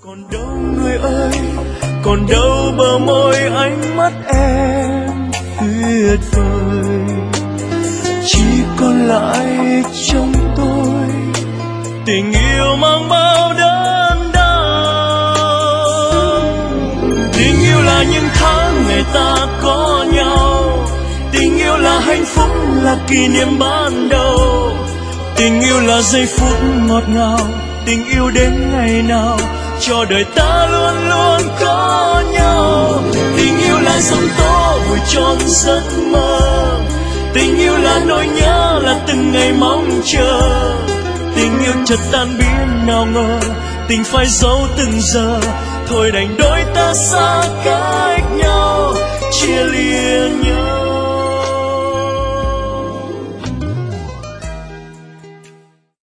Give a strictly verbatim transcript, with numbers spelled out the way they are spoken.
Còn đâu người ơi, còn đâu bờ môi ánh mắt em tuyệt vời, chỉ còn lại trong tôi tình yêu mang bao đớn đau. Tình yêu là những tháng ngày ta có nhau, tình yêu là hạnh phúc, là kỷ niệm ban đầu. Tình yêu là giây phút ngọt ngào, tình yêu đến ngày nào cho đời ta luôn luôn có nhau. Tình yêu là giông tố vùi chôn giấc mơ, tình yêu là nỗi nhớ, là từng ngày mong chờ. Tình yêu chợt tan biến nào ngờ, tình phải giấu từng giờ, thôi đành đôi ta xa cách nhau, chia lìa nhau.